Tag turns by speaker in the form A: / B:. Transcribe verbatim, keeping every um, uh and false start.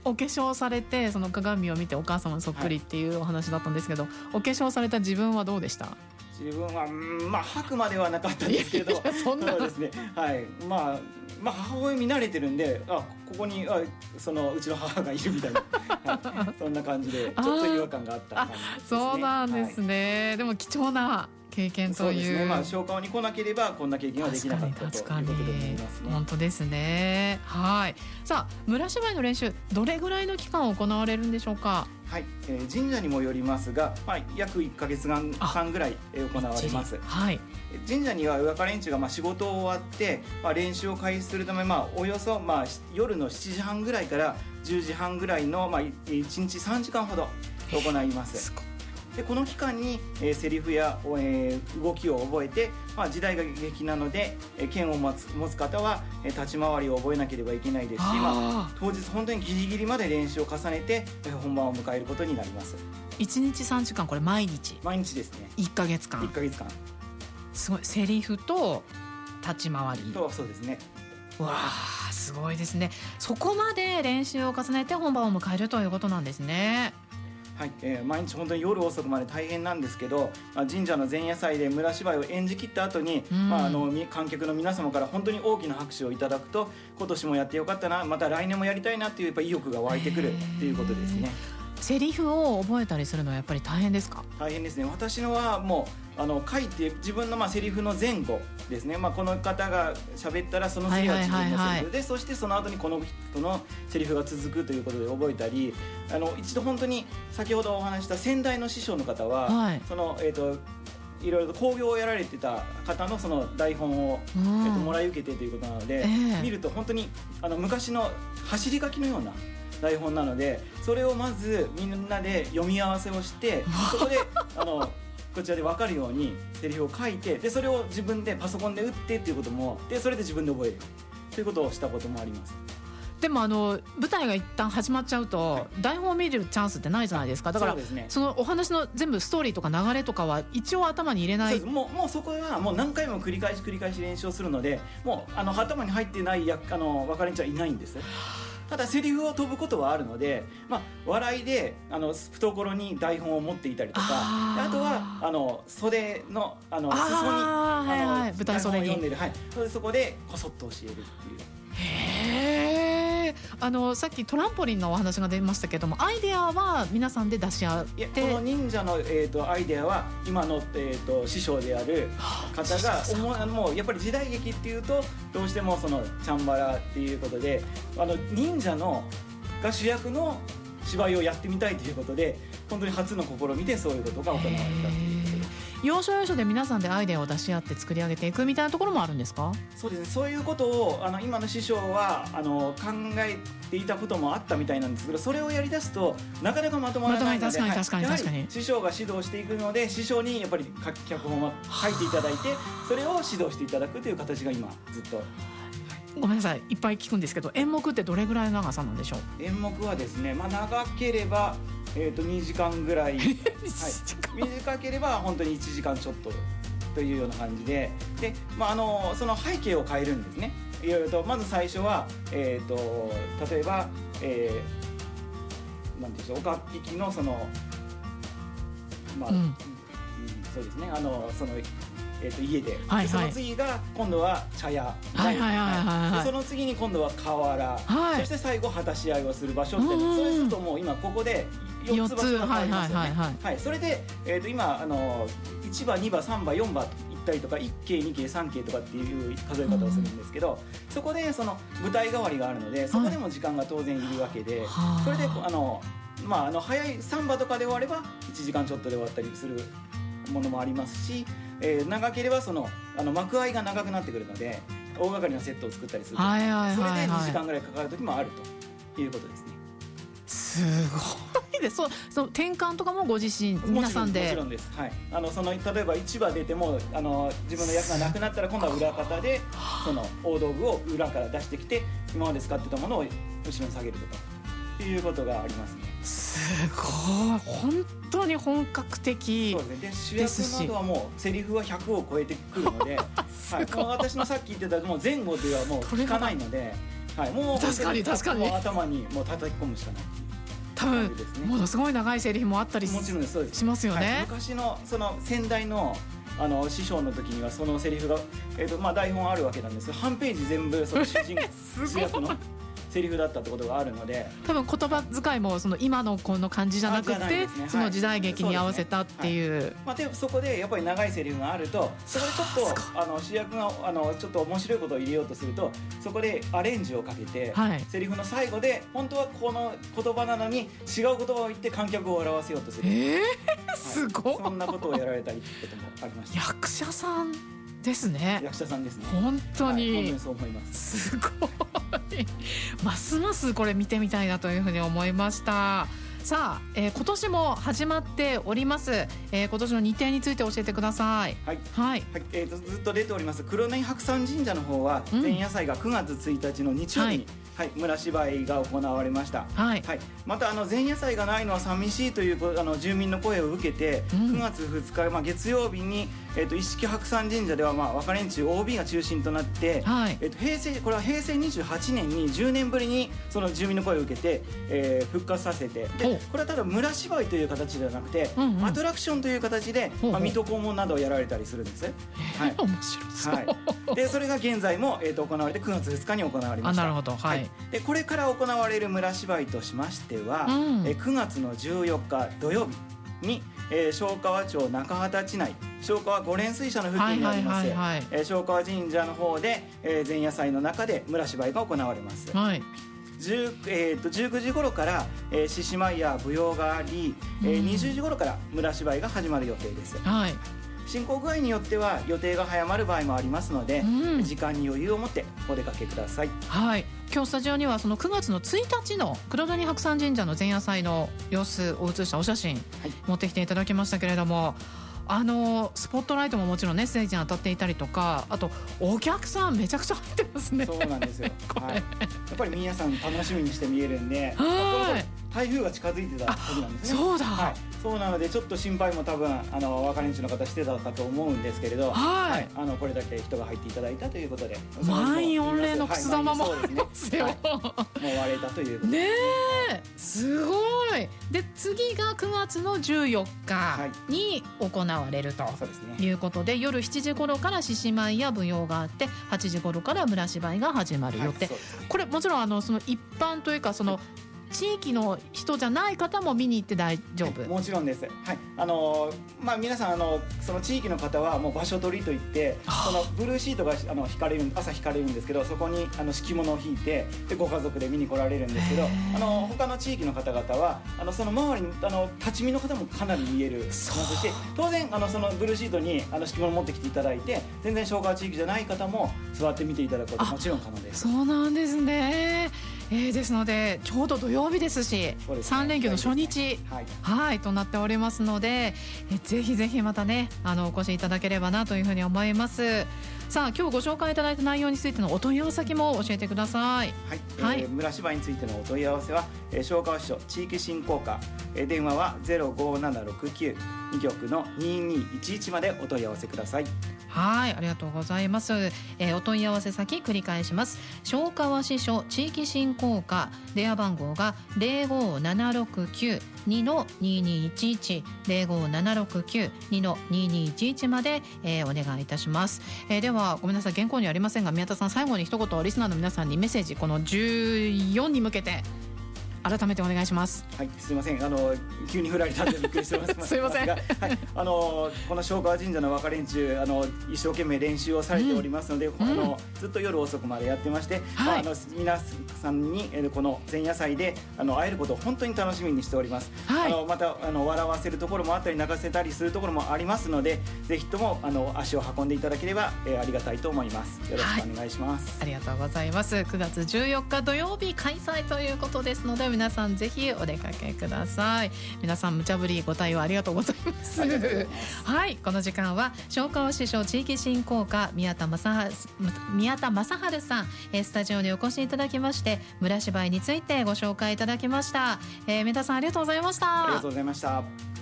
A: お化粧されてその鏡を見てお母様そっくりっていうお話だったんですけど、はい、お化粧された自分はどうでした？
B: 自分は、まあ、吐くまではなかったんですけど、いやいやそんなそうですね、はい、まあ、まあ母親見慣れてるんで、あ、ここにあそのうちの母がいるみたいな、はい、そんな感じでちょっと違和感があった感じですね。
A: そうなんですね、はい、でも貴重な経験という。そうですね、
B: まあ、消化に来なければこんな経験はできなかったということで思いますね。
A: 本当ですね。はい。さあ、村芝居の練習どれぐらいの期間行われるんでしょうか？
B: はい、えー、神社にもよりますが、まあ、約いっかげつかんぐらい行われます。
A: はい、
B: 神社には若連中がまあ仕事を終わって、まあ、練習を開始するため、まあ、およそまあ夜のしちじはんぐらいからじゅうじはんぐらいの、まあ、いちにちさんじかんほど行います。でこの期間に、えー、セリフや、えー、動きを覚えて、まあ、時代が劇なので、えー、剣を持つ、持つ方は、えー、立ち回りを覚えなければいけないですし、まあ、当日本当にギリギリまで練習を重ねて、えー、本番を迎えることになります。
A: いちにちさんじかん、これ毎日
B: 毎日ですね。
A: いっかげつかん
B: いっかげつかん
A: すごい。セリフと立ち回り
B: と、そうですね。
A: わあ、すごいですね。そこまで練習を重ねて本番を迎えるということなんですね。
B: はい、えー、毎日本当に夜遅くまで大変なんですけど、まあ、神社の前夜祭で村芝居を演じ切った後に、まあ、あの観客の皆様から本当に大きな拍手をいただくと、今年もやってよかったな、また来年もやりたいなっていうやっぱ意欲が湧いてくるっていうことですね。
A: セリフを覚えたりするのはやっぱり大変ですか？
B: 大変ですね。私のはもうあの書いて自分のまあセリフの前後ですね、まあ、この方が喋ったらその次は自分のセリフで、はいはいはいはい、そしてその後にこの人のセリフが続くということで覚えたり、あの一度本当に先ほどお話した先代の師匠の方は、はい、そのえっ、ー、といろいろと興行をやられてた方のその台本を、うん、えー、ともらい受けてということなので、えー、見ると本当にあの昔の走り書きのような台本なので、それをまずみんなで読み合わせをしてそこであのこちらで分かるようにセリフを書いて、でそれを自分でパソコンで打ってっていうこともで、それで自分で覚えるということをしたこともあります。
A: でもあの舞台が一旦始まっちゃうと、はい、台本を見るチャンスってないじゃないですか。だから そ,、ね、そのお話の全部ストーリーとか流れとかは一応頭に入れない。
B: そうです。もう、もうそこはもう何回も繰り返し繰り返し練習をするので、もうあの頭に入ってないやあの分かれんちゃいないんです。ただセリフを飛ぶことはあるので、まあ、笑いであの懐に台本を持っていたりとか、 あ, あとはあの袖 の, あの裾にあ、はいはい、舞台袖に台本を読んでる、はい、そ, でそこでこそっと教えるっていう。
A: へー、あのさっきトランポリンのお話が出ましたけども、アイデアは皆さんで出し合って。いや、
B: この忍者の、えー、とアイデアは今の、えー、と師匠である方が思う、もうやっぱり時代劇っていうとどうしてもそのチャンバラっていうことで、あの忍者のが主役の芝居をやってみたいということで、本当に初の試みでそういうことが行われたということです。
A: 要所要所で皆さんでアイデアを出し合って作り上げていくみたいなところもあるんですか？
B: そうですね、そういうことをあの今の師匠はあの考えていたこともあったみたいなんですけど、それをやりだすとなかなかまとまらないので、
A: 確かに確かに確かに、
B: 師匠が指導していくので、師匠にやっぱり脚本を書いていただいて、それを指導していただくという形が今ずっと。
A: ごめんなさい、いっぱい聞くんですけど、演目ってどれぐらいの長さなんでしょう？
B: 演目はですね、まあ、長ければ、えー、とにじかんぐらい、はい、短ければ本当にいちじかんちょっとというような感じで、で、まあ、あのその背景を変えるんですね。いろいろとまず最初は、えー、と例えば、えー、なんていうんでしょう、おかっぴきのその、まあ、うん、そうですね、あのそのえー、と家で、はいはい、でその次が今度は茶屋、
A: はいはいはいはい、
B: でその次に今度は河原、はい、そして最後果たし合いをする場所って、それするともう今ここでよっつ場所が変わりますよね。はい、それで、えー、と今あのいちばにばさんばよんば行ったりとか、いっけいにけいさんけいとかっていう数え方をするんですけど、そこでその舞台代わりがあるので、そこでも時間が当然いるわけで、はい、それであの、まあ、あの早いサンバとかで終わればいちじかんちょっとで終わったりするものもありますし、えー、長ければそのあの幕合いが長くなってくるので大掛かりなセットを作ったりすると、はいはいはいはい、それでにじかんぐらいかかる時もあるということですね。
A: すごいです。そその転換とかもご自身皆さんで。
B: もちろんです、はい、あのその例えばいちば出てもあの自分の役がなくなったら今度は裏方でその大道具を裏から出してきて、今まで使ってたものを後ろに下げるとかっていうことがありますね。
A: すごい、本当に本格的。
B: そうですね。で主役などはもうセリフはひゃくを超えてくるので、はい、この私のさっき言ってたもう前後ではもう聞かないので、 はい、もう
A: 確かに確かに
B: もう頭にもう叩き込むしかない。
A: 多分、ね、ものすごい長いセリフもあったり
B: もちろんそうです
A: しますよね、
B: はい、昔のその先代のあの師匠の時にはそのセリフが、えーとまあ、台本あるわけなんですけど半ページ全部その主人主役のセリフだったってことがあるので、
A: 多分言葉遣いもその今のこの感じじゃなくて、ね、その時代劇に合わせたっていう、はい、
B: はい、まあ、でそこでやっぱり長いセリフがあるとそこでちょっとあの主役があのちょっと面白いことを入れようとするとそこでアレンジをかけて、はい、セリフの最後で本当はこの言葉なのに違う言葉を言って観客を笑わせようとする、
A: えー、すごい、
B: はい、そんなことをやられたりってこともありました。
A: 役者さんですね。
B: 役者さんですね。
A: 本当に、
B: はい、本当にそう思います。
A: すごいますますこれ見てみたいなというふうに思いました。さあ、えー、今年も始まっております、えー、今年の日程について教えてください。
B: はい、はい、はい、えー、とずっと出ております黒根白山神社の方は、うん、前夜祭がくがつついたちの日曜日に、はいはい、村芝居が行われました、はいはい、またあの前夜祭がないのは寂しいというあの住民の声を受けて、うん、くがつふつか、まあ、月曜日に、えー、と一色白山神社では、まあ、若連中 オービー が中心となって、はい、えー、と平成これは平成にじゅうはちねんにじゅうねんぶりにその住民の声を受けて、えー、復活させて、でこれはただ村芝居という形ではなくて、うんうん、アトラクションという形で、まあ、水戸黄門などをやられたりするんですね、
A: はい、面白そう、はい、
B: でそれが現在も、えー、と行われてくがつふつかに行われました。
A: あ、なるほど、はいはい、
B: でこれから行われる村芝居としましては、うん、えくがつのじゅうよっか土曜日に、えー、昭川町中畑地内昭川五連水車の付近にあります昭川神社の方で、えー、前夜祭の中で村芝居が行われます、はい、えー、とじゅうくじ頃から獅子舞や舞踊があり、うん、えー、にじゅうじ頃から村芝居が始まる予定です、はい、進行具合によっては予定が早まる場合もありますので、うん、時間に余裕を持ってお出かけください。
A: はい、今日スタジオにはそのくがつのついたちの黒谷白山神社の前夜祭の様子を映したお写真、はい、持ってきていただきましたけれども、あのスポットライトももちろんねステージに当たっていたりとか、あとお客さんめちゃくちゃ入ってますね。
B: そうなんですよ、はい、やっぱり皆さん楽しみにして見えるんで、はい、台風が近づいてた時なんですね。
A: そうだ、
B: はい、そうなのでちょっと心配も多分あの若連中の方してたかと思うんですけれど、はいはい、あのこれだけ人が入っていただいたということで
A: 満員御礼のくす玉もありますよ、はい、
B: もう割れたということ
A: ねえ、すごい。で次がくがつのじゅうよっかに行われるということで、夜しちじ頃から獅子舞や舞踊があってはちじ頃から村芝居が始まる予定、はい、これもちろんあのその一般というかその、はい、地域の人じゃない方も見に行って大丈夫？
B: もちろんです、はい、あのまあ、皆さんあのその地域の方はもう場所取りといってそのブルーシートがあの引かれる朝引かれるんですけど、そこにあの敷物を引いてでご家族で見に来られるんですけど、あの他の地域の方々はあのその周りにあの立ち見の方もかなり見えるますし、当然あのそのブルーシートにあの敷物を持ってきていただいて全然昭和地域じゃない方も座って見ていただくことはもちろん可能です。
A: そうなんですね。えー、ですのでちょうど土曜日ですし、ね、さん連休の初日、ね、はい、はい、となっておりますので、えぜひぜひまたねあのお越しいただければなというふうに思います。さあ今日ご紹介いただいた内容についてのお問い合わせ先も教えてください。
B: はい、はい、えー、村芝居についてのお問い合わせは、えー、昭川市地域振興課、えー、電話はゼロごーななろくきゅうに局のにーにーいちいちまでお問い合わせください。
A: はい、ありがとうございます、えー、お問い合わせ先繰り返します。昭川支所地域振興課、電話番号が ゼロごーななろくきゅうにーにーにーいちいち ゼロごーななろくきゅうにーにーにーいちいちまで、えー、お願いいたします、えー、ではごめんなさい原稿にはありませんが宮田さん最後に一言リスナーの皆さんにメッセージこのじゅうよんに向けて改めてお願いします。
B: はい、すいません、あの急に振られたんでびっくりしてます
A: すいません、はい、
B: あのこの昭川神社の若連中あの一生懸命練習をされておりますので、うん、あのずっと夜遅くまでやってまして、はい、まあ、あの皆さんにこの前夜祭であの会えることを本当に楽しみにしております、はい、あのまたあの笑わせるところもあったり泣かせたりするところもありますので、ぜひともあの足を運んでいただければ、えー、ありがたいと思います。よろしくお願いします、
A: はい、ありがとうございます。くがつじゅうよっか土曜日開催ということですので皆さんぜひお出かけください。皆さん無茶ぶりご対応ありがとうございます。はい、この時間は昭川支所地域振興課宮田正宮田正治さん、スタジオにお越しいただきまして村芝居についてご紹介いただきました。えー、宮田さんありがとうございました。
B: ありがとうございました。